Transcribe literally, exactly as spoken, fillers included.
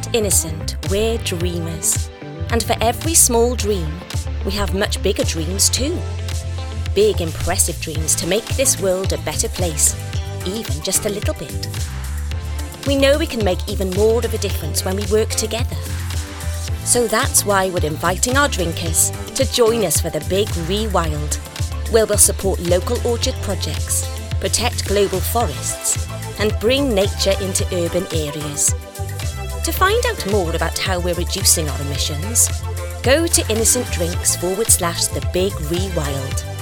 At Innocent, we're dreamers. And for every small dream, we have much bigger dreams too. Big, impressive dreams to make this world a better place, even just a little bit. We know we can make even more of a difference when we work together. So that's why we're inviting our drinkers to join us for the Big Rewild, where we'll support local orchard projects, protect global forests, and bring nature into urban areas. To find out more about how we're reducing our emissions, go to innocent drinks forward slash the Big Rewild.